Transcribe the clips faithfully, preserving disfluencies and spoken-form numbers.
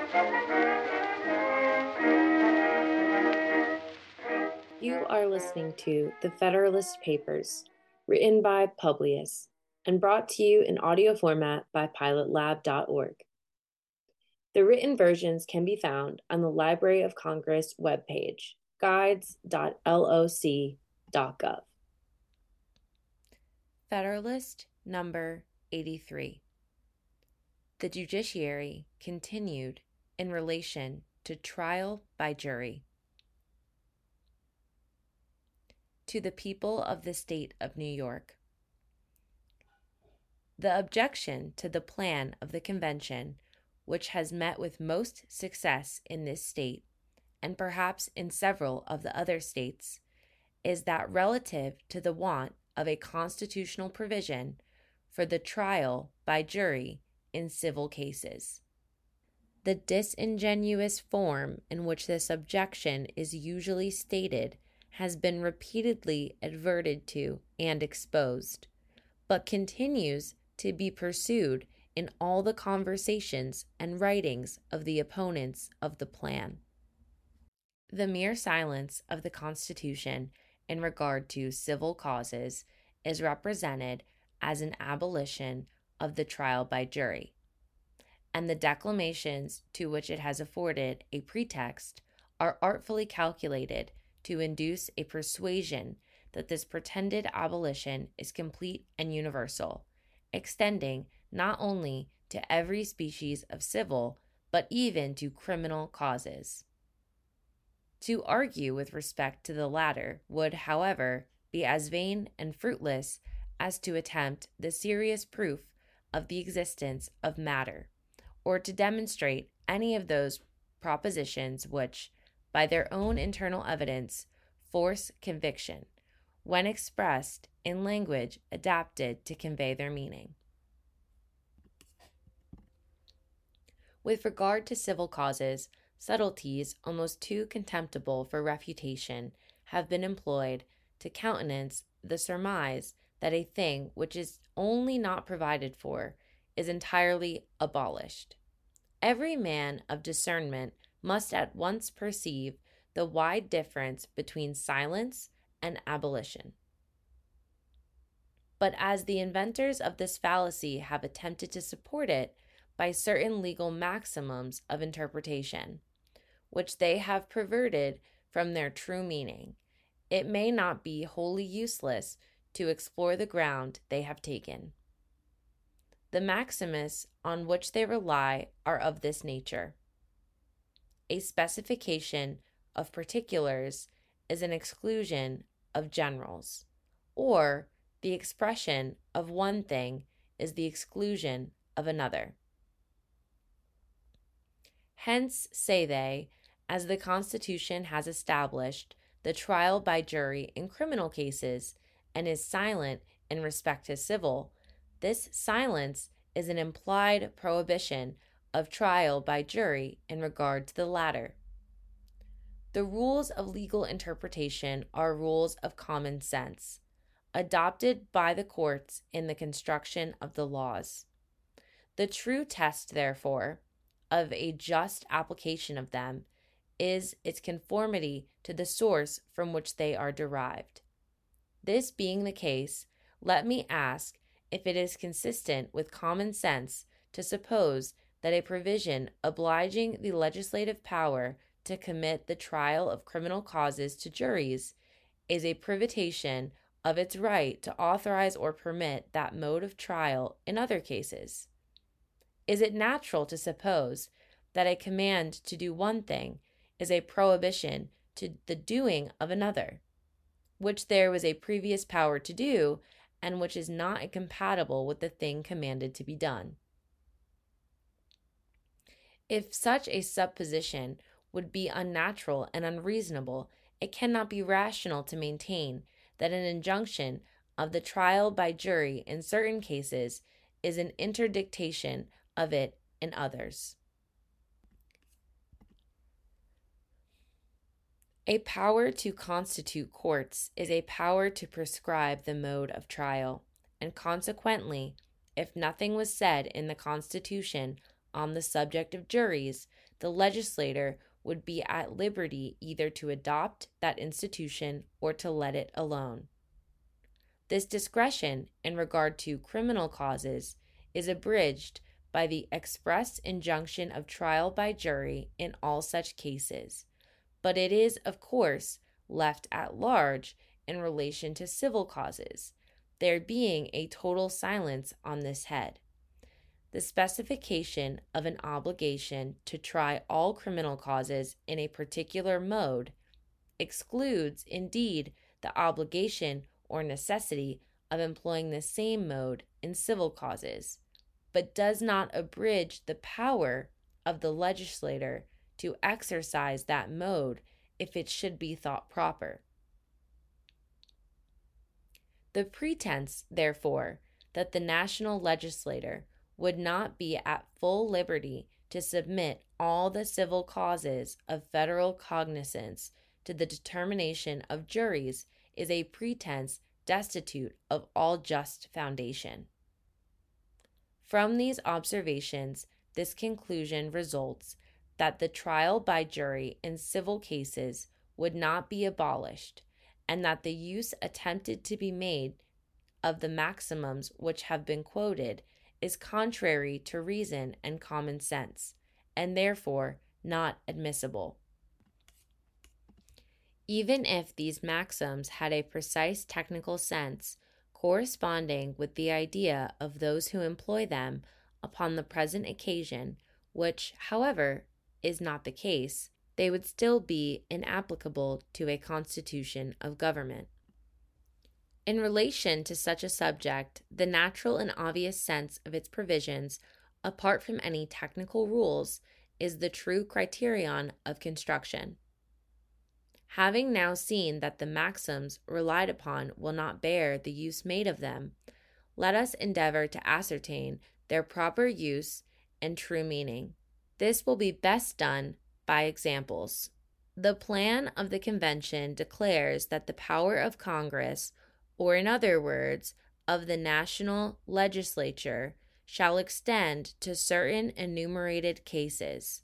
You are listening to The Federalist Papers, written by Publius, and brought to you in audio format by pilot lab dot org. The written versions can be found on the Library of Congress webpage, guides dot loc dot gov. Federalist number eighty-three. The judiciary continued in relation to trial by jury. To the people of the state of New York. The objection to the plan of the convention, which has met with most success in this state, and perhaps in several of the other states, is that relative to the want of a constitutional provision for the trial by jury in civil cases. The disingenuous form in which this objection is usually stated has been repeatedly adverted to and exposed, but continues to be pursued in all the conversations and writings of the opponents of the plan. The mere silence of the Constitution in regard to civil causes is represented as an abolition of the trial by jury, and the declamations to which it has afforded a pretext are artfully calculated to induce a persuasion that this pretended abolition is complete and universal, extending not only to every species of civil, but even to criminal causes. To argue with respect to the latter would, however, be as vain and fruitless as to attempt the serious proof of the existence of matter, or to demonstrate any of those propositions which, by their own internal evidence, force conviction, when expressed in language adapted to convey their meaning. With regard to civil causes, subtleties almost too contemptible for refutation have been employed to countenance the surmise that a thing which is only not provided for is entirely abolished. Every man of discernment must at once perceive the wide difference between silence and abolition. But as the inventors of this fallacy have attempted to support it by certain legal maxims of interpretation, which they have perverted from their true meaning, it may not be wholly useless to explore the ground they have taken. The maxims on which they rely are of this nature. A specification of particulars is an exclusion of generals, or the expression of one thing is the exclusion of another. Hence, say they, as the Constitution has established the trial by jury in criminal cases and is silent in respect to civil, this silence is an implied prohibition of trial by jury in regard to the latter. The rules of legal interpretation are rules of common sense, adopted by the courts in the construction of the laws. The true test, therefore, of a just application of them is its conformity to the source from which they are derived. This being the case, let me ask if it is consistent with common sense to suppose that a provision obliging the legislative power to commit the trial of criminal causes to juries is a privatation of its right to authorize or permit that mode of trial in other cases. Is it natural to suppose that a command to do one thing is a prohibition to the doing of another, which there was a previous power to do, and which is not incompatible with the thing commanded to be done? If such a supposition would be unnatural and unreasonable, it cannot be rational to maintain that an injunction of the trial by jury in certain cases is an interdictation of it in others. A power to constitute courts is a power to prescribe the mode of trial, and consequently, if nothing was said in the Constitution on the subject of juries, the legislator would be at liberty either to adopt that institution or to let it alone. This discretion in regard to criminal causes is abridged by the express injunction of trial by jury in all such cases, but it is, of course, left at large in relation to civil causes, there being a total silence on this head. The specification of an obligation to try all criminal causes in a particular mode excludes, indeed, the obligation or necessity of employing the same mode in civil causes, but does not abridge the power of the legislator to exercise that mode if it should be thought proper. The pretense, therefore, that the national legislator would not be at full liberty to submit all the civil causes of federal cognizance to the determination of juries is a pretense destitute of all just foundation. From these observations, this conclusion results that the trial by jury in civil cases would not be abolished, and that the use attempted to be made of the maxims which have been quoted is contrary to reason and common sense, and therefore not admissible. Even if these maxims had a precise technical sense corresponding with the idea of those who employ them upon the present occasion, which, however, is not the case, they would still be inapplicable to a constitution of government. In relation to such a subject, the natural and obvious sense of its provisions, apart from any technical rules, is the true criterion of construction. Having now seen that the maxims relied upon will not bear the use made of them, let us endeavor to ascertain their proper use and true meaning. This will be best done by examples. The plan of the convention declares that the power of Congress, or in other words, of the national legislature, shall extend to certain enumerated cases.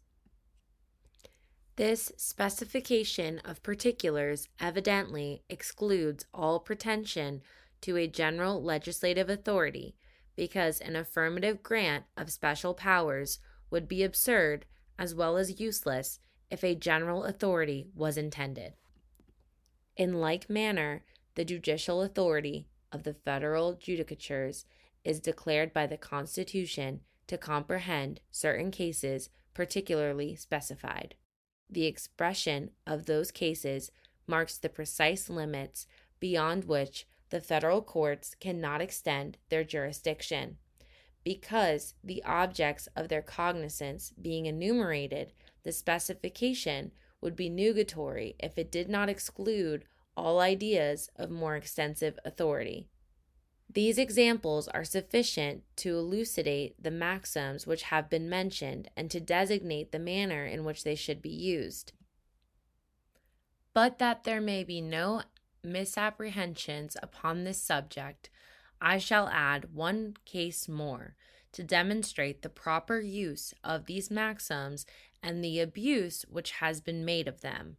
This specification of particulars evidently excludes all pretension to a general legislative authority, because an affirmative grant of special powers would be absurd as well as useless if a general authority was intended. In like manner, the judicial authority of the federal judicatures is declared by the Constitution to comprehend certain cases particularly specified. The expression of those cases marks the precise limits beyond which the federal courts cannot extend their jurisdiction. Because the objects of their cognizance being enumerated, the specification would be nugatory if it did not exclude all ideas of more extensive authority. These examples are sufficient to elucidate the maxims which have been mentioned and to designate the manner in which they should be used. But that there may be no misapprehensions upon this subject, I shall add one case more to demonstrate the proper use of these maxims and the abuse which has been made of them.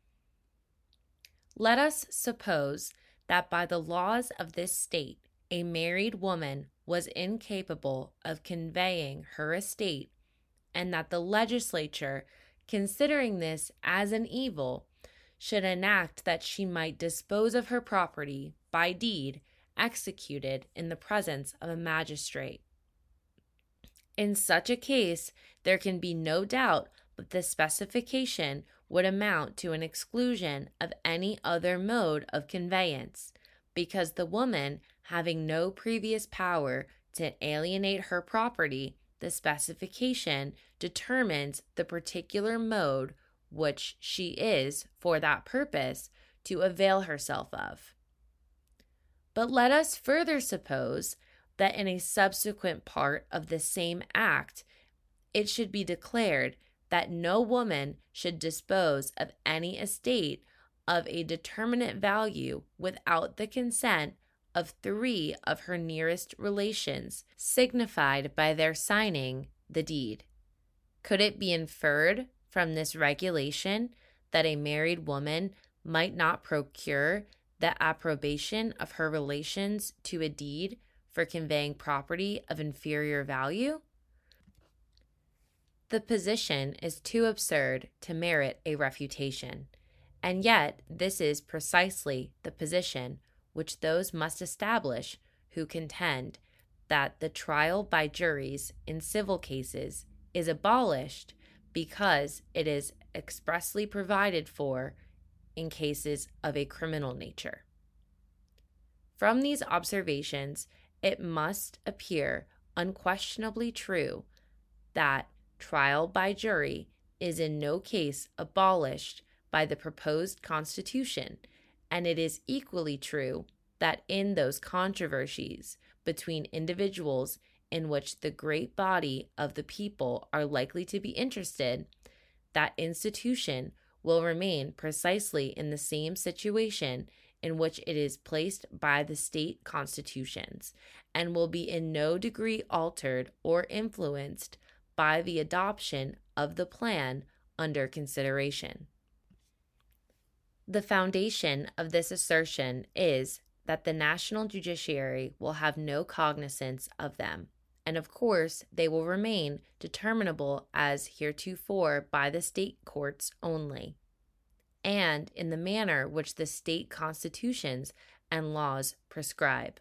Let us suppose that by the laws of this state, a married woman was incapable of conveying her estate, and that the legislature, considering this as an evil, should enact that she might dispose of her property by deed executed in the presence of a magistrate. In such a case, there can be no doubt but the specification would amount to an exclusion of any other mode of conveyance, because the woman, having no previous power to alienate her property, the specification determines the particular mode which she is, for that purpose, to avail herself of. But let us further suppose that in a subsequent part of the same act, it should be declared that no woman should dispose of any estate of a determinate value without the consent of three of her nearest relations, signified by their signing the deed. Could it be inferred from this regulation that a married woman might not procure the approbation of her relations to a deed for conveying property of inferior value? The position is too absurd to merit a refutation, and yet this is precisely the position which those must establish who contend that the trial by juries in civil cases is abolished because it is expressly provided for in cases of a criminal nature. From these observations, it must appear unquestionably true that trial by jury is in no case abolished by the proposed Constitution, and it is equally true that in those controversies between individuals in which the great body of the people are likely to be interested, that institution will remain precisely in the same situation in which it is placed by the state constitutions, and will be in no degree altered or influenced by the adoption of the plan under consideration. The foundation of this assertion is that the national judiciary will have no cognizance of them, and of course they will remain determinable as heretofore by the state courts only, and in the manner which the state constitutions and laws prescribe.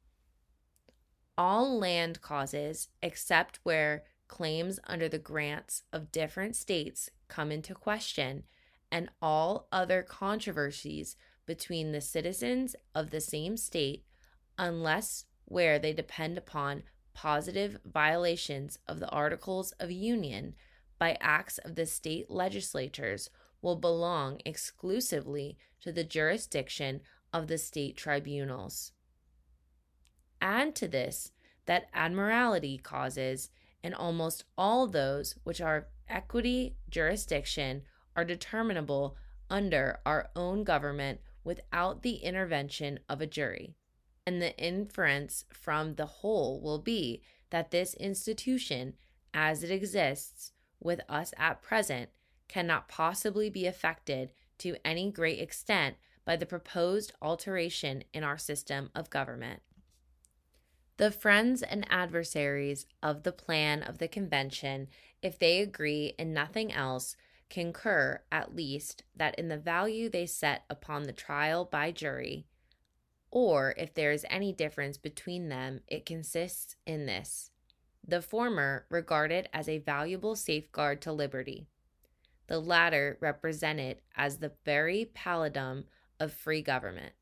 All land causes, except where claims under the grants of different states come into question, and all other controversies between the citizens of the same state, unless where they depend upon positive violations of the Articles of Union by acts of the state legislatures, will belong exclusively to the jurisdiction of the state tribunals. Add to this that admiralty causes, and almost all those which are equity jurisdiction, are determinable under our own government without the intervention of a jury, and the inference from the whole will be that this institution, as it exists with us at present, cannot possibly be affected to any great extent by the proposed alteration in our system of government. The friends and adversaries of the plan of the convention, if they agree in nothing else, concur at least that in the value they set upon the trial by jury, or if there is any difference between them, it consists in this: the former regarded as a valuable safeguard to liberty, the latter represented as the very palladium of free government.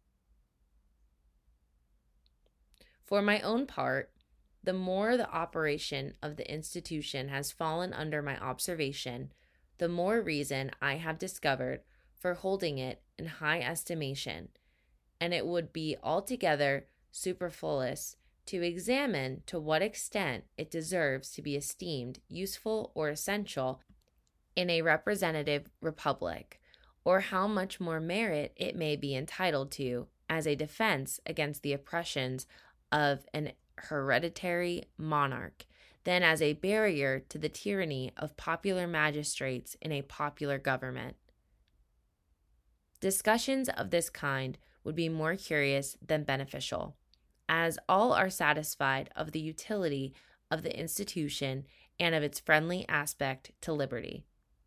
For my own part, the more the operation of the institution has fallen under my observation, the more reason I have discovered for holding it in high estimation, and it would be altogether superfluous to examine to what extent it deserves to be esteemed useful or essential in a representative republic, or how much more merit it may be entitled to as a defense against the oppressions of an hereditary monarch, than as a barrier to the tyranny of popular magistrates in a popular government. Discussions of this kind would be more curious than beneficial, as all are satisfied of the utility of the institution and of its friendly aspect to liberty.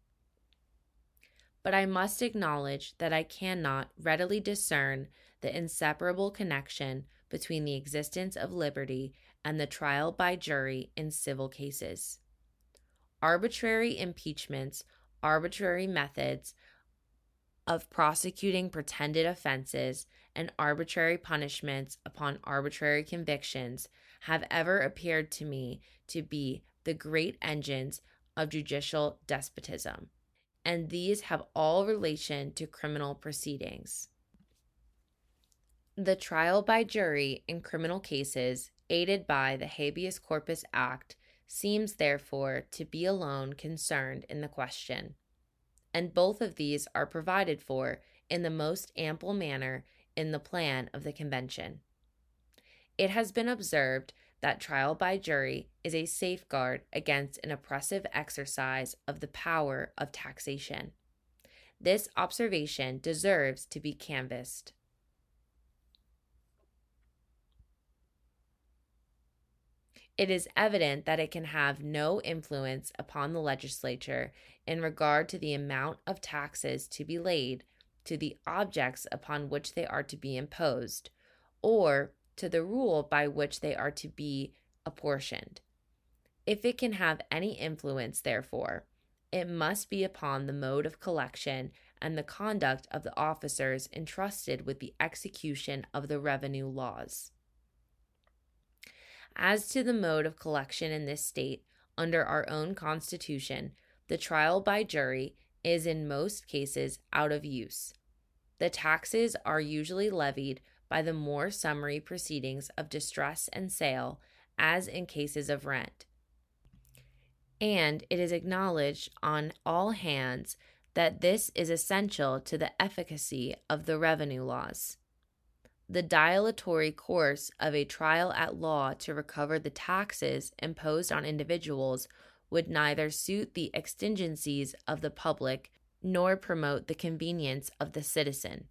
But I must acknowledge that I cannot readily discern the inseparable connection between the existence of liberty and the trial by jury in civil cases. Arbitrary impeachments, arbitrary methods of prosecuting pretended offenses, and arbitrary punishments upon arbitrary convictions have ever appeared to me to be the great engines of judicial despotism, and these have all relation to criminal proceedings. The trial by jury in criminal cases, aided by the Habeas Corpus Act, seems therefore to be alone concerned in the question, and both of these are provided for in the most ample manner in the plan of the convention. It has been observed that trial by jury is a safeguard against an oppressive exercise of the power of taxation. This observation deserves to be canvassed. It is evident that it can have no influence upon the legislature in regard to the amount of taxes to be laid, to the objects upon which they are to be imposed, or to the rule by which they are to be apportioned. If it can have any influence, therefore, it must be upon the mode of collection and the conduct of the officers entrusted with the execution of the revenue laws. As to the mode of collection in this state, under our own Constitution, the trial by jury is in most cases out of use. The taxes are usually levied by the more summary proceedings of distress and sale, as in cases of rent. And it is acknowledged on all hands that this is essential to the efficacy of the revenue laws. The dilatory course of a trial at law to recover the taxes imposed on individuals would neither suit the exigencies of the public nor promote the convenience of the citizen.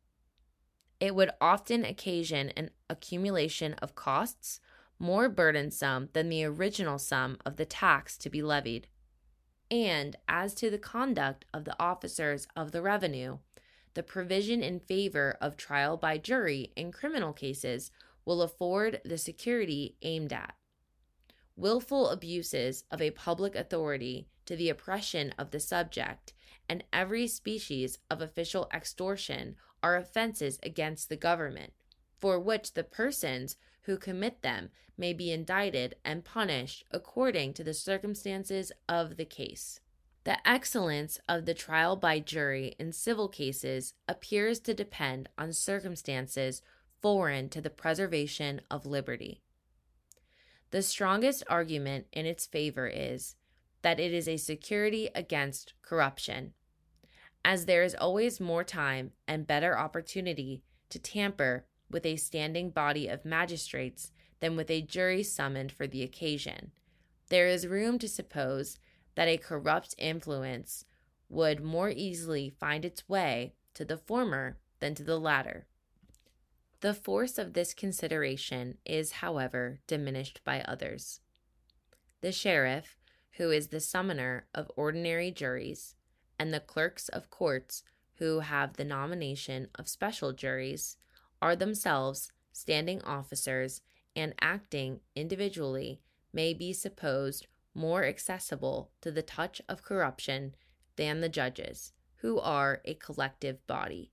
It would often occasion an accumulation of costs more burdensome than the original sum of the tax to be levied. And as to the conduct of the officers of the revenue, the provision in favor of trial by jury in criminal cases will afford the security aimed at. Willful abuses of a public authority to the oppression of the subject and every species of official extortion are offenses against the government, for which the persons who commit them may be indicted and punished according to the circumstances of the case. The excellence of the trial by jury in civil cases appears to depend on circumstances foreign to the preservation of liberty. The strongest argument in its favor is that it is a security against corruption, as there is always more time and better opportunity to tamper with a standing body of magistrates than with a jury summoned for the occasion. There is room to suppose that a corrupt influence would more easily find its way to the former than to the latter. The force of this consideration is, however, diminished by others. The sheriff, who is the summoner of ordinary juries, and the clerks of courts, who have the nomination of special juries, are themselves standing officers and acting individually may be supposed more accessible to the touch of corruption than the judges, who are a collective body.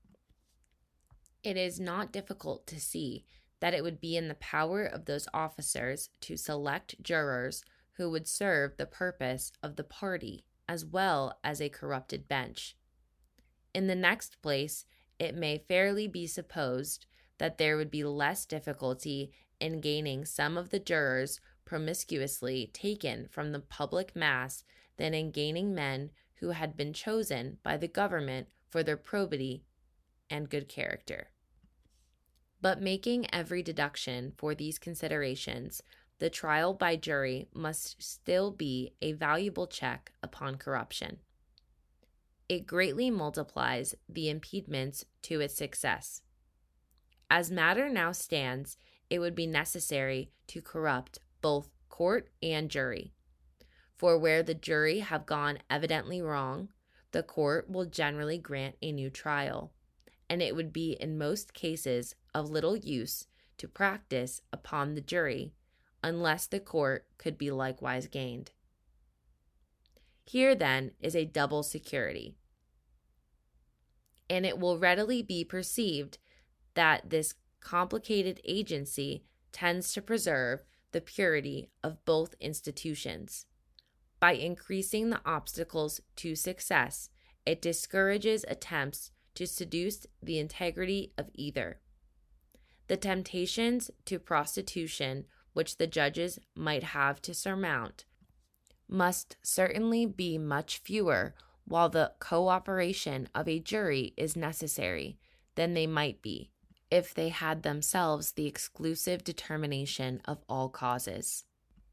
It is not difficult to see that it would be in the power of those officers to select jurors who would serve the purpose of the party as well as a corrupted bench. In the next place, it may fairly be supposed that there would be less difficulty in gaining some of the jurors promiscuously taken from the public mass than in gaining men who had been chosen by the government for their probity and good character. But making every deduction for these considerations, the trial by jury must still be a valuable check upon corruption. It greatly multiplies the impediments to its success. As matter now stands, it would be necessary to corrupt both court and jury. For where the jury have gone evidently wrong, the court will generally grant a new trial, and it would be in most cases of little use to practice upon the jury unless the court could be likewise gained. Here, then, is a double security, and it will readily be perceived that this complicated agency tends to preserve the purity of both institutions. By increasing the obstacles to success, it discourages attempts to seduce the integrity of either. The temptations to prostitution which the judges might have to surmount must certainly be much fewer while the cooperation of a jury is necessary than they might be if they had themselves the exclusive determination of all causes.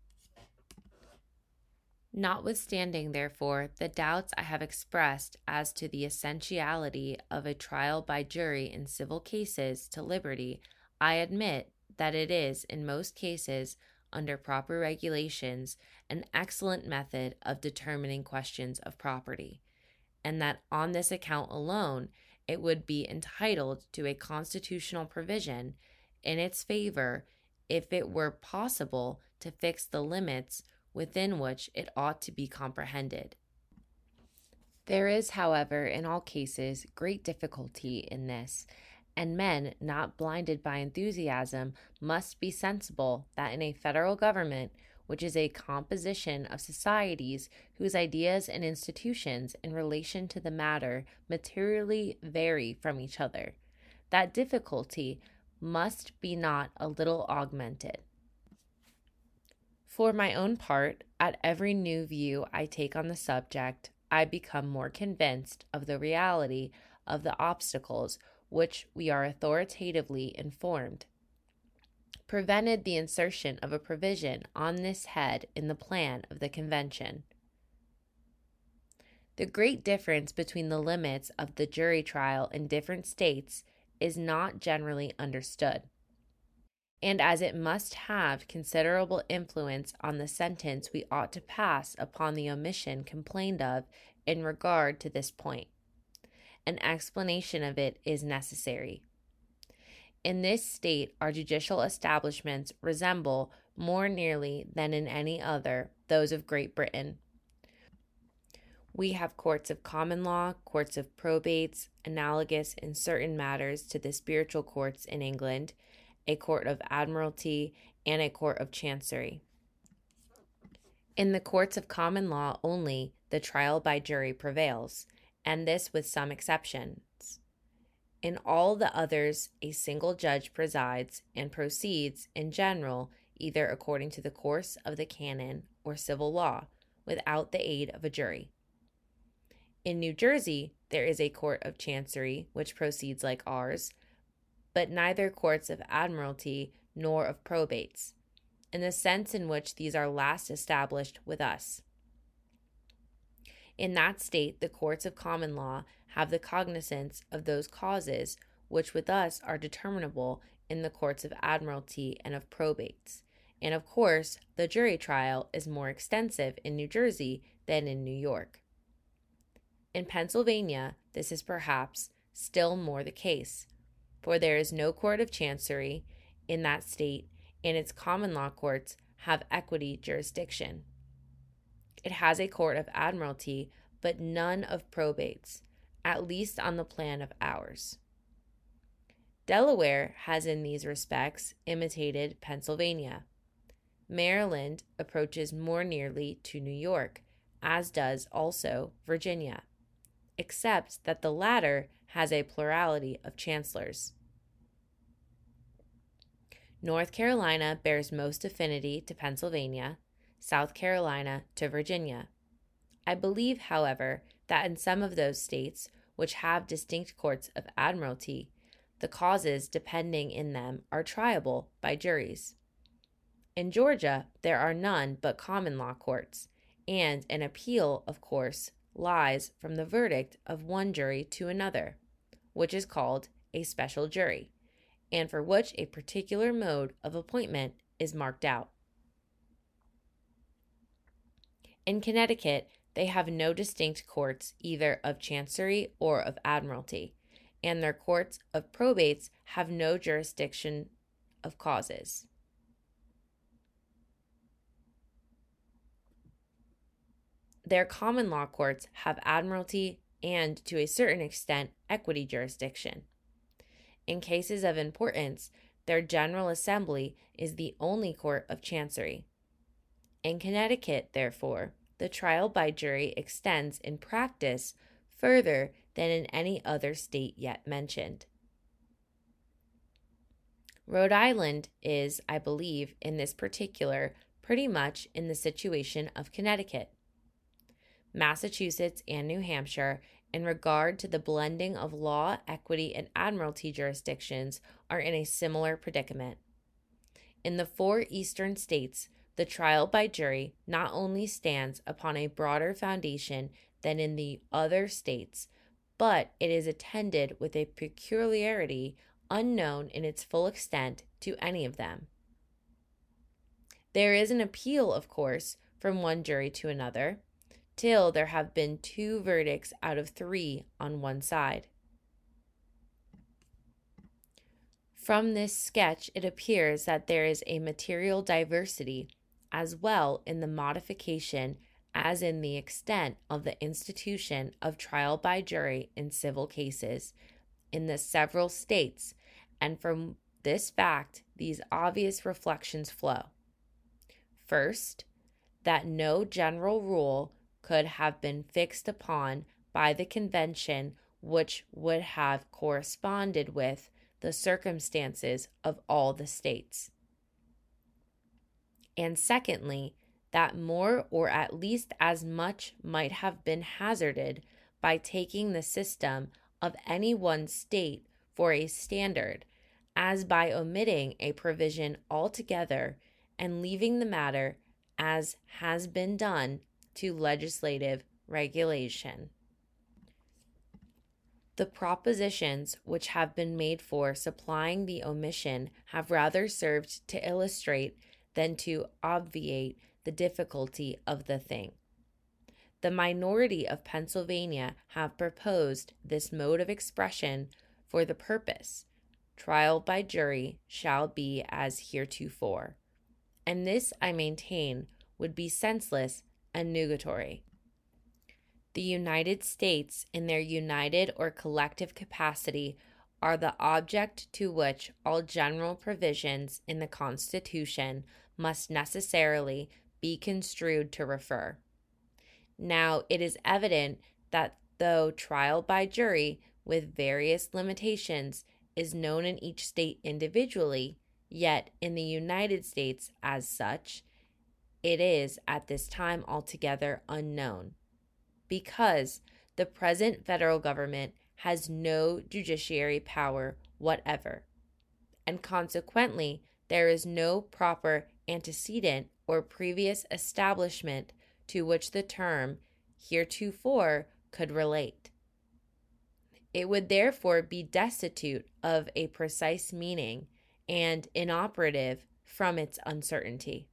Notwithstanding, therefore, the doubts I have expressed as to the essentiality of a trial by jury in civil cases to liberty, I admit that it is, in most cases, under proper regulations, an excellent method of determining questions of property, and that on this account alone it would be entitled to a constitutional provision in its favor if it were possible to fix the limits within which it ought to be comprehended. There is, however, in all cases, great difficulty in this, and men, not blinded by enthusiasm, must be sensible that in a federal government, which is a composition of societies whose ideas and institutions in relation to the matter materially vary from each other, that difficulty must be not a little augmented. For my own part, at every new view I take on the subject, I become more convinced of the reality of the obstacles which we are authoritatively informed prevented the insertion of a provision on this head in the plan of the convention. The great difference between the limits of the jury trial in different states is not generally understood, and as it must have considerable influence on the sentence we ought to pass upon the omission complained of in regard to this point, an explanation of it is necessary. In this state, our judicial establishments resemble more nearly than in any other those of Great Britain. We have courts of common law, courts of probates, analogous in certain matters to the spiritual courts in England, a court of admiralty, and a court of chancery. In the courts of common law only, the trial by jury prevails, and this with some exceptions. In all the others, a single judge presides and proceeds, in general, either according to the course of the canon or civil law, without the aid of a jury. In New Jersey, there is a court of chancery which proceeds like ours, but neither courts of admiralty nor of probates, in the sense in which these are last established with us. In that state, the courts of common law have the cognizance of those causes which with us are determinable in the courts of admiralty and of probates, and of course the jury trial is more extensive in New Jersey than in New York. In Pennsylvania, this is perhaps still more the case, for there is no court of chancery in that state, and its common law courts have equity jurisdiction. It has a court of admiralty, but none of probates, at least on the plan of ours. Delaware has in these respects imitated Pennsylvania. Maryland approaches more nearly to New York, as does also Virginia, except that the latter has a plurality of chancellors. North Carolina bears most affinity to Pennsylvania, South Carolina to Virginia. I believe, however, that in some of those states which have distinct courts of admiralty, the causes depending in them are triable by juries. In Georgia, there are none but common law courts, and an appeal, of course, lies from the verdict of one jury to another, which is called a special jury, and for which a particular mode of appointment is marked out. In Connecticut, they have no distinct courts either of chancery or of admiralty, and their courts of probates have no jurisdiction of causes. Their common law courts have admiralty and, to a certain extent, equity jurisdiction. In cases of importance, their General Assembly is the only court of chancery. In Connecticut, therefore, the trial by jury extends in practice further than in any other state yet mentioned. Rhode Island is, I believe, in this particular, pretty much in the situation of Connecticut. Massachusetts and New Hampshire, in regard to the blending of law, equity, and admiralty jurisdictions are in a similar predicament. In the four eastern states, the trial by jury not only stands upon a broader foundation than in the other states, but it is attended with a peculiarity unknown in its full extent to any of them. There is an appeal, of course, from one jury to another, till there have been two verdicts out of three on one side. From this sketch, it appears that there is a material diversity as well in the modification as in the extent of the institution of trial by jury in civil cases in the several states, and from this fact these obvious reflections flow. First, that no general rule could have been fixed upon by the convention which would have corresponded with the circumstances of all the states. And secondly, that more or at least as much might have been hazarded by taking the system of any one state for a standard, as by omitting a provision altogether and leaving the matter, as has been done, to legislative regulation. The propositions which have been made for supplying the omission have rather served to illustrate than to obviate the difficulty of the thing. The minority of Pennsylvania have proposed this mode of expression for the purpose, trial by jury shall be as heretofore, and this, I maintain, would be senseless and nugatory. The United States, in their united or collective capacity, are the object to which all general provisions in the Constitution must necessarily be construed to refer. Now, it is evident that though trial by jury, with various limitations, is known in each state individually, yet in the United States as such, it is at this time altogether unknown, because the present federal government has no judiciary power whatever, and consequently there is no proper antecedent or previous establishment to which the term heretofore could relate. It would therefore be destitute of a precise meaning and inoperative from its uncertainty.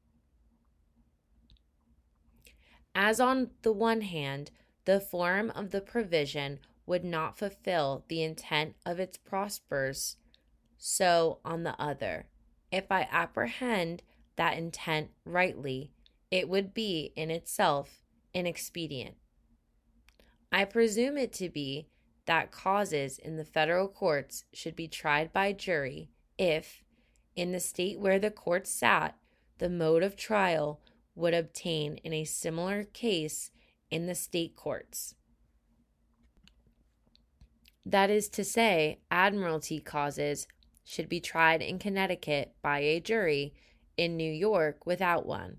As on the one hand, the form of the provision would not fulfill the intent of its prospers, so on the other, if I apprehend that intent rightly, it would be in itself inexpedient. I presume it to be that causes in the federal courts should be tried by jury if, in the state where the court sat, the mode of trial would obtain in a similar case in the state courts. That is to say, admiralty causes should be tried in Connecticut by a jury, in New York without one.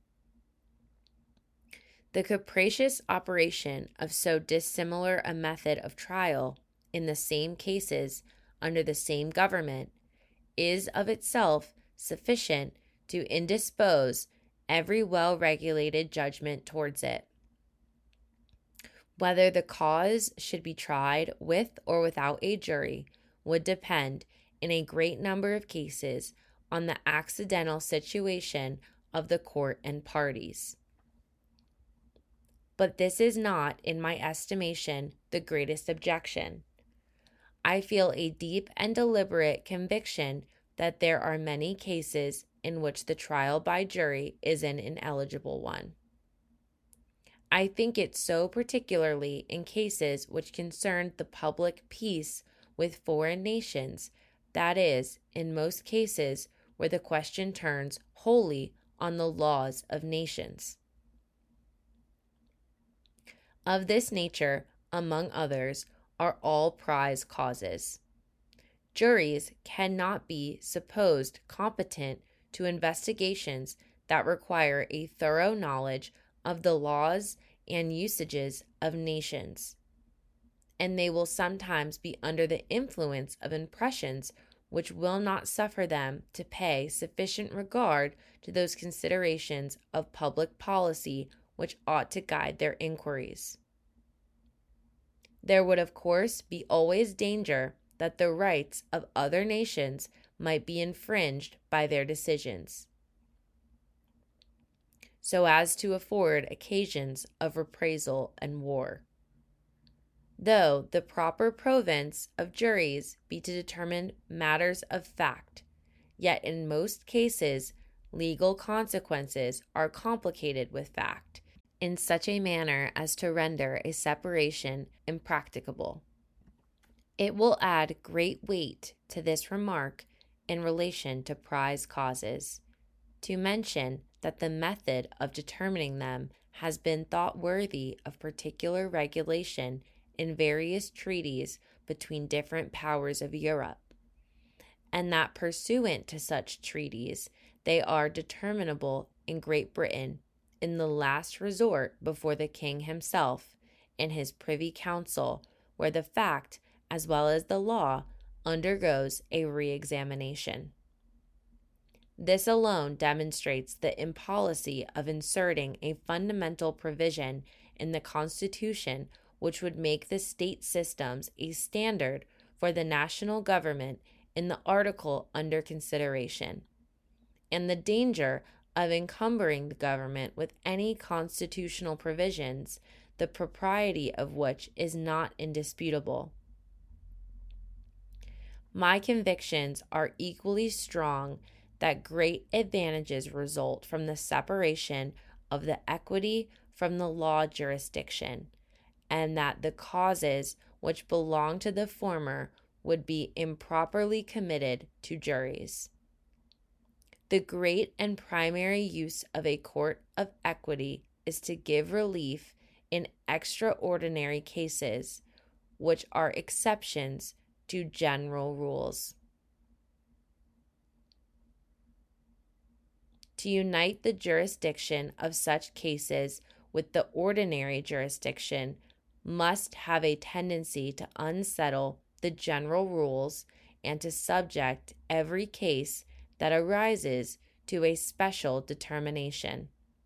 The capricious operation of so dissimilar a method of trial in the same cases under the same government is of itself sufficient to indispose every well-regulated judgment towards it. Whether the cause should be tried with or without a jury would depend, in a great number of cases, on the accidental situation of the court and parties. But this is not, in my estimation, the greatest objection. I feel a deep and deliberate conviction that there are many cases in which the trial by jury is an ineligible one. I think it so particularly in cases which concern the public peace with foreign nations, that is, in most cases where the question turns wholly on the laws of nations. Of this nature, among others, are all prize causes. Juries cannot be supposed competent to investigations that require a thorough knowledge of the laws and usages of nations. and they will sometimes be under the influence of impressions which will not suffer them to pay sufficient regard to those considerations of public policy which ought to guide their inquiries. There would, of course, be always danger that the rights of other nations might be infringed by their decisions, so as to afford occasions of reprisal and war. Though the proper province of juries be to determine matters of fact, yet in most cases legal consequences are complicated with fact in such a manner as to render a separation impracticable. It will add great weight to this remark in relation to prize causes, to mention that the method of determining them has been thought worthy of particular regulation in various treaties between different powers of Europe, and that pursuant to such treaties they are determinable in Great Britain in the last resort before the king himself in his privy council, where the fact as well as the law undergoes a re-examination. This alone demonstrates the impolicy of inserting a fundamental provision in the Constitution which would make the state systems a standard for the national government in the article under consideration, and the danger of encumbering the government with any constitutional provisions, the propriety of which is not indisputable. My convictions are equally strong that great advantages result from the separation of the equity from the law jurisdiction, and that the causes which belong to the former would be improperly committed to juries. The great and primary use of a court of equity is to give relief in extraordinary cases, which are exceptions to general rules. To unite the jurisdiction of such cases with the ordinary jurisdiction must have a tendency to unsettle the general rules and to subject every case that arises to a special determination,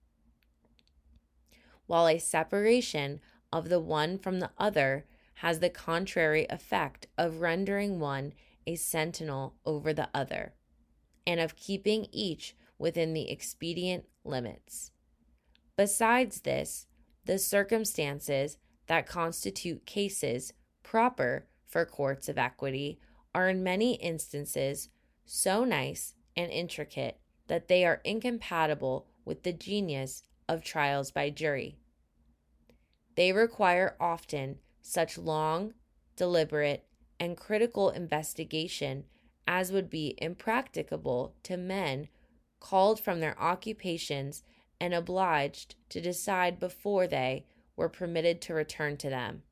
while a separation of the one from the other has the contrary effect of rendering one a sentinel over the other, and of keeping each within the expedient limits. Besides this, the circumstances that constitute cases proper for courts of equity are in many instances so nice and intricate that they are incompatible with the genius of trials by jury. They require often such long, deliberate, and critical investigation as would be impracticable to men called from their occupations and obliged to decide before they were permitted to return to them.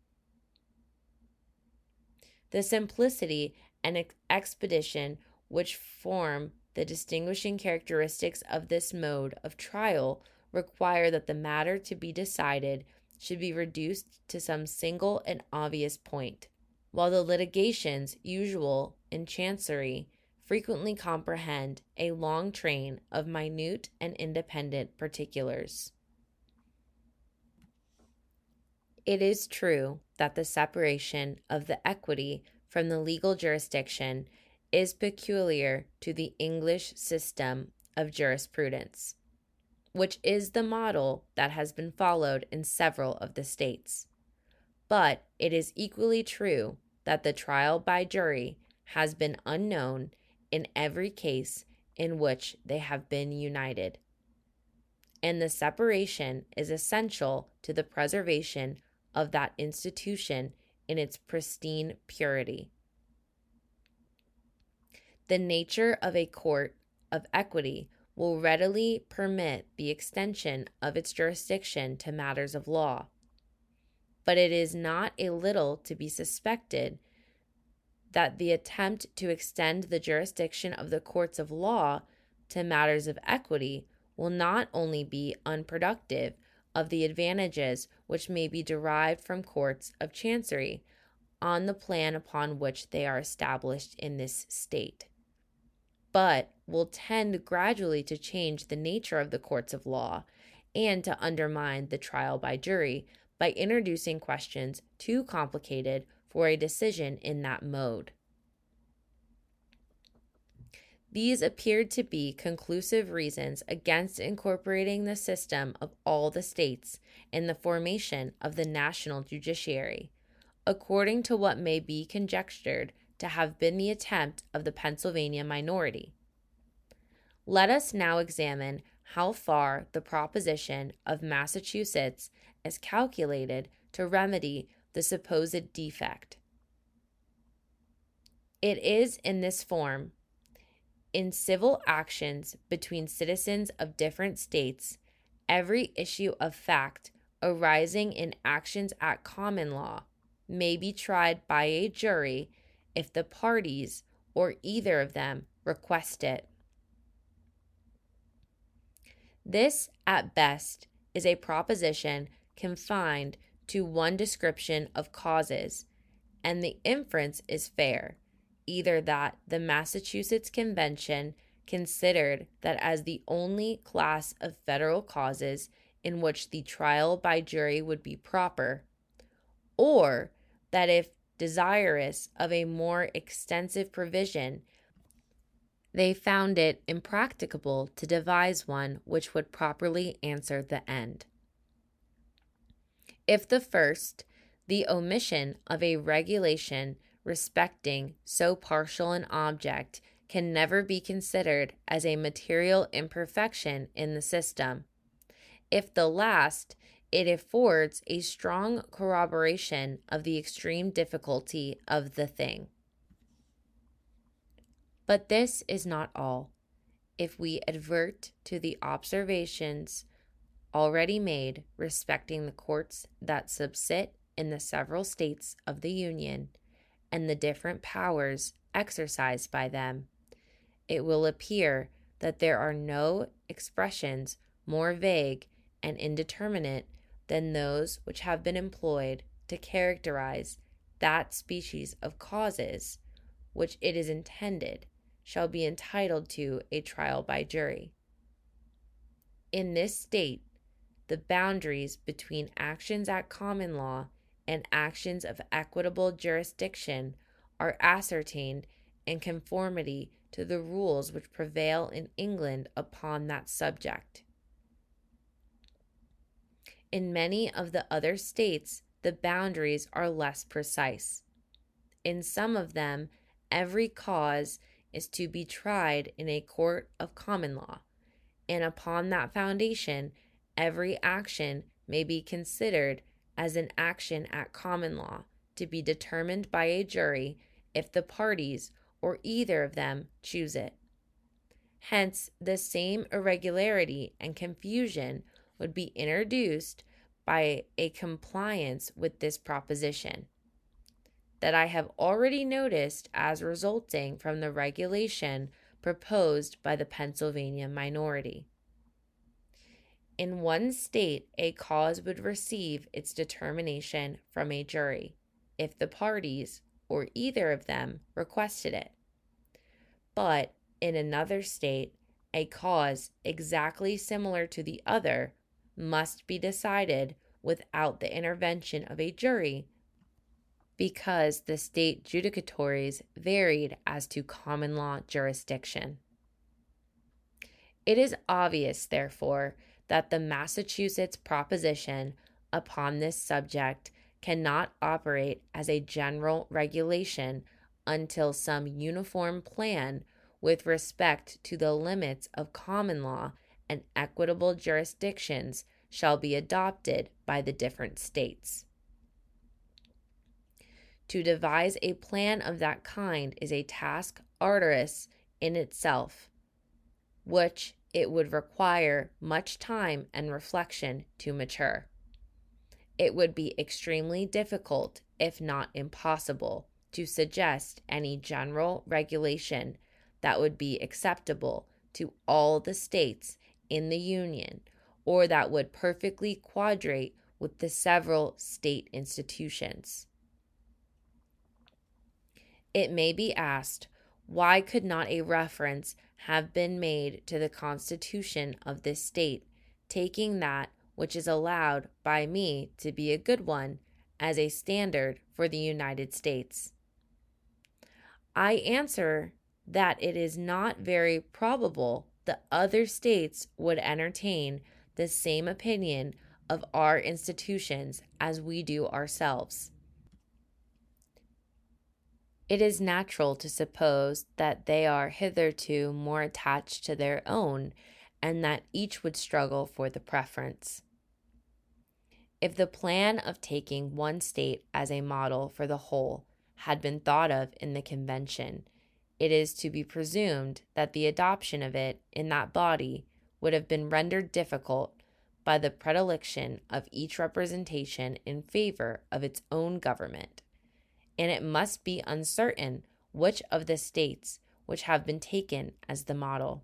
The simplicity and ex- expedition which form the distinguishing characteristics of this mode of trial require that the matter to be decided should be reduced to some single and obvious point, while the litigations usual in chancery frequently comprehend a long train of minute and independent particulars. It is true that the separation of the equity from the legal jurisdiction is peculiar to the English system of jurisprudence, which is the model that has been followed in several of the states. But it is equally true that the trial by jury has been unknown in every case in which they have been united, and the separation is essential to the preservation of that institution in its pristine purity. The nature of a court of equity will readily permit the extension of its jurisdiction to matters of law, but it is not a little to be suspected that the attempt to extend the jurisdiction of the courts of law to matters of equity will not only be unproductive of the advantages which may be derived from courts of chancery on the plan upon which they are established in this state, but will tend gradually to change the nature of the courts of law and to undermine the trial by jury by introducing questions too complicated for a decision in that mode. These appeared to be conclusive reasons against incorporating the system of all the states in the formation of the national judiciary, according to what may be conjectured to have been the attempt of the Pennsylvania minority. Let us now examine how far the proposition of Massachusetts is calculated to remedy the supposed defect. It is in this form: in civil actions between citizens of different states, every issue of fact arising in actions at common law may be tried by a jury if the parties or either of them request it. This, at best, is a proposition confined to one description of causes, and the inference is fair, either that the Massachusetts Convention considered that as the only class of federal causes in which the trial by jury would be proper, or that if desirous of a more extensive provision, they found it impracticable to devise one which would properly answer the end. If the first, the omission of a regulation respecting so partial an object can never be considered as a material imperfection in the system. If the last, it affords a strong corroboration of the extreme difficulty of the thing. But this is not all. If we advert to the observations already made respecting the courts that subsist in the several states of the Union, and the different powers exercised by them, it will appear that there are no expressions more vague and indeterminate than those which have been employed to characterize that species of causes which it is intended shall be entitled to a trial by jury. In this state, the boundaries between actions at common law and actions of equitable jurisdiction are ascertained in conformity to the rules which prevail in England upon that subject. In many of the other states, the boundaries are less precise. In some of them, every cause is to be tried in a court of common law, and upon that foundation, every action may be considered as an action at common law, to be determined by a jury if the parties or either of them choose it. Hence, the same irregularity and confusion would be introduced by a compliance with this proposition that I have already noticed as resulting from the regulation proposed by the Pennsylvania minority. In one state, a cause would receive its determination from a jury if the parties or either of them requested it. But in another state, a cause exactly similar to the other must be decided without the intervention of a jury, because the state judicatories varied as to common law jurisdiction. It is obvious, therefore, that the Massachusetts proposition upon this subject cannot operate as a general regulation until some uniform plan with respect to the limits of common law and equitable jurisdictions shall be adopted by the different states. To devise a plan of that kind is a task arduous in itself, which it would require much time and reflection to mature. It would be extremely difficult, if not impossible, to suggest any general regulation that would be acceptable to all the states in the Union, or that would perfectly quadrate with the several state institutions. It may be asked, why could not a reference have been made to the Constitution of this state, taking that which is allowed by me to be a good one as a standard for the United States? I answer that it is not very probable that other states would entertain the same opinion of our institutions as we do ourselves. It is natural to suppose that they are hitherto more attached to their own, and that each would struggle for the preference. If the plan of taking one state as a model for the whole had been thought of in the convention, it is to be presumed that the adoption of it in that body would have been rendered difficult by the predilection of each representation in favor of its own government, and it must be uncertain which of the states which have been taken as the model.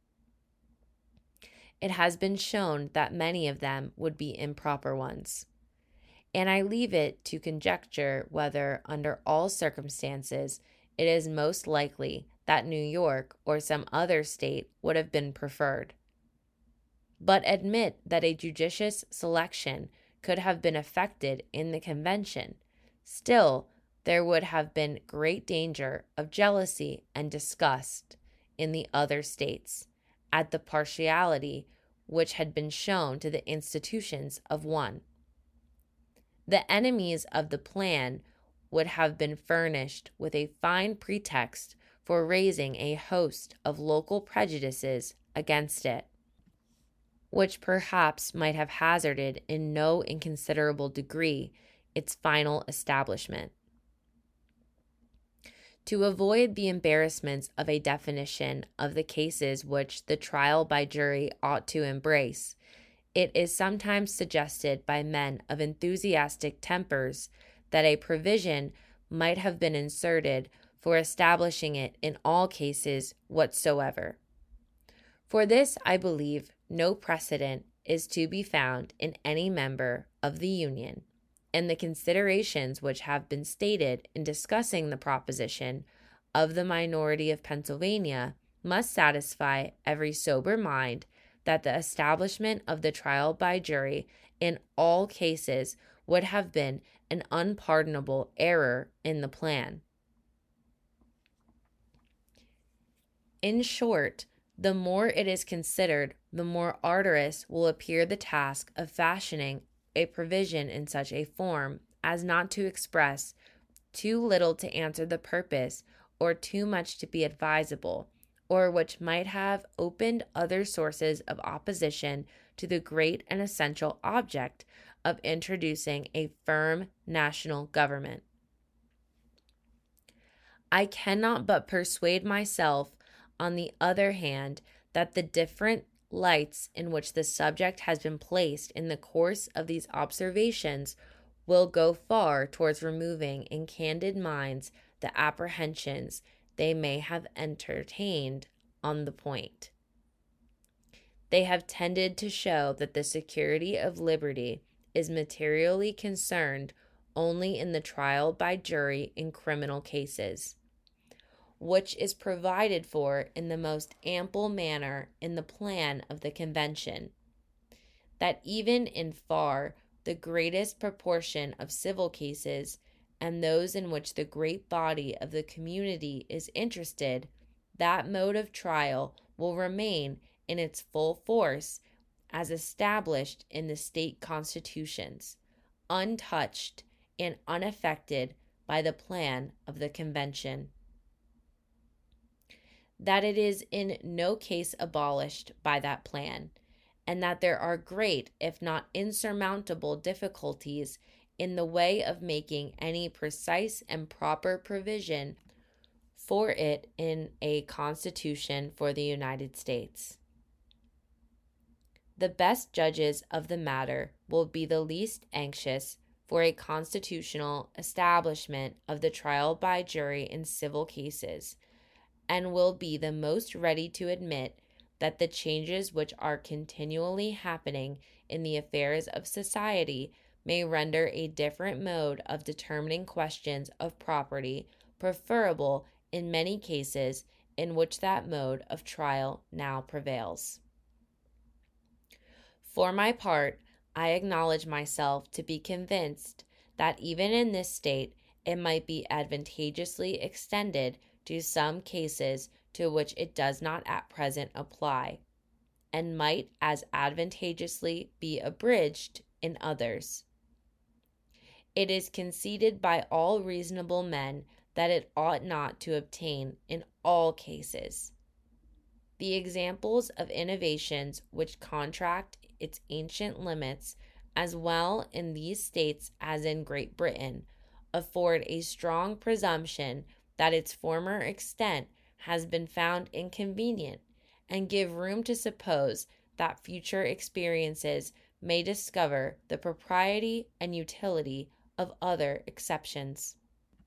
It has been shown that many of them would be improper ones, and I leave it to conjecture whether, under all circumstances, it is most likely that New York or some other state would have been preferred. But admit that a judicious selection could have been effected in the convention, still there would have been great danger of jealousy and disgust in the other states at the partiality which had been shown to the institutions of one. The enemies of the plan would have been furnished with a fine pretext for raising a host of local prejudices against it, which perhaps might have hazarded in no inconsiderable degree its final establishment. To avoid the embarrassments of a definition of the cases which the trial by jury ought to embrace, it is sometimes suggested by men of enthusiastic tempers that a provision might have been inserted for establishing it in all cases whatsoever. For this, I believe, no precedent is to be found in any member of the Union, and the considerations which have been stated in discussing the proposition of the minority of Pennsylvania must satisfy every sober mind that the establishment of the trial by jury in all cases would have been an unpardonable error in the plan. In short, the more it is considered, the more arduous will appear the task of fashioning a provision in such a form as not to express too little to answer the purpose, or too much to be advisable, or which might have opened other sources of opposition to the great and essential object of introducing a firm national government. I cannot but persuade myself, on the other hand, that the different lights in which the subject has been placed in the course of these observations will go far towards removing in candid minds the apprehensions they may have entertained on the point. They have tended to show that the security of liberty is materially concerned only in the trial by jury in criminal cases, which is provided for in the most ample manner in the plan of the convention, that even in far the greatest proportion of civil cases, and those in which the great body of the community is interested, that mode of trial will remain in its full force as established in the state constitutions, untouched and unaffected by the plan of the convention. That it is in no case abolished by that plan, and that there are great, if not insurmountable, difficulties in the way of making any precise and proper provision for it in a Constitution for the United States. The best judges of the matter will be the least anxious for a constitutional establishment of the trial by jury in civil cases, and will be the most ready to admit that the changes which are continually happening in the affairs of society may render a different mode of determining questions of property preferable in many cases in which that mode of trial now prevails. For my part, I acknowledge myself to be convinced that even in this state it might be advantageously extended to some cases to which it does not at present apply, and might as advantageously be abridged in others. It is conceded by all reasonable men that it ought not to obtain in all cases. The examples of innovations which contract its ancient limits, as well in these states as in Great Britain, afford a strong presumption that its former extent has been found inconvenient, and give room to suppose that future experiences may discover the propriety and utility of other exceptions.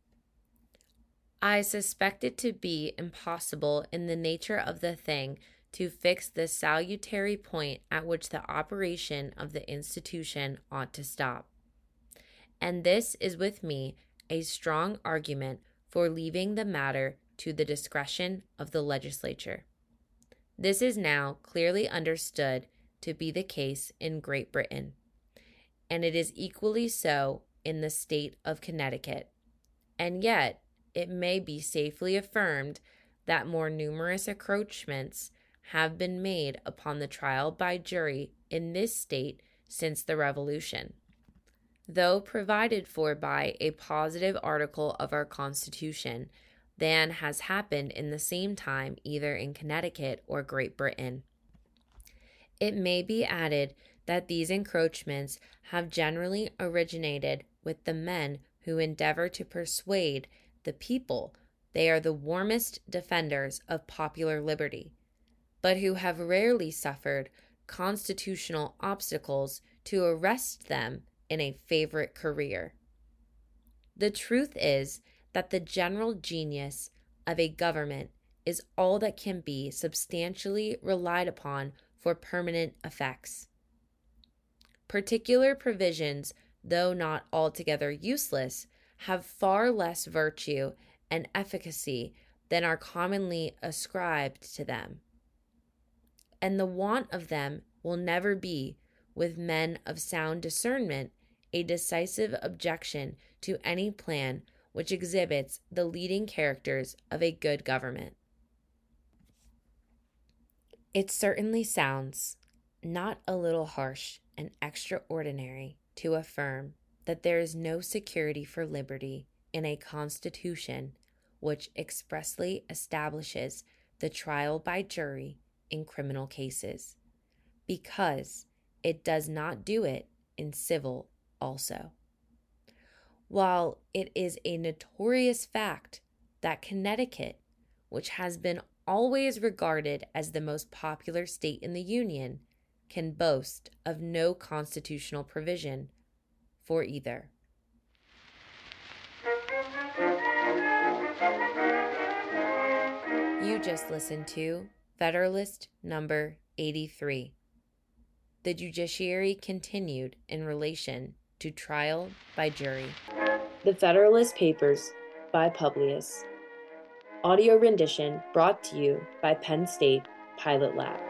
I suspect it to be impossible in the nature of the thing to fix the salutary point at which the operation of the institution ought to stop. And this is with me a strong argument for leaving the matter to the discretion of the legislature. This is now clearly understood to be the case in Great Britain, and it is equally so in the state of Connecticut. And yet, it may be safely affirmed that more numerous encroachments have been made upon the trial by jury in this state since the Revolution, though provided for by a positive article of our Constitution, than has happened in the same time either in Connecticut or Great Britain. It may be added that these encroachments have generally originated with the men who endeavor to persuade the people they are the warmest defenders of popular liberty, but who have rarely suffered constitutional obstacles to arrest them in a favorite career. The truth is that the general genius of a government is all that can be substantially relied upon for permanent effects. Particular provisions, though not altogether useless, have far less virtue and efficacy than are commonly ascribed to them. And the want of them will never be, with men of sound discernment, a decisive objection to any plan which exhibits the leading characters of a good government. It certainly sounds not a little harsh and extraordinary to affirm that there is no security for liberty in a constitution which expressly establishes the trial by jury in criminal cases, because it does not do it in civil also. While it is a notorious fact that Connecticut, which has been always regarded as the most popular state in the Union, can boast of no constitutional provision for either. You just listened to Federalist number eighty-three. The judiciary continued in relation to trial by jury. The Federalist Papers by Publius. Audio rendition brought to you by Penn State Pilot Lab.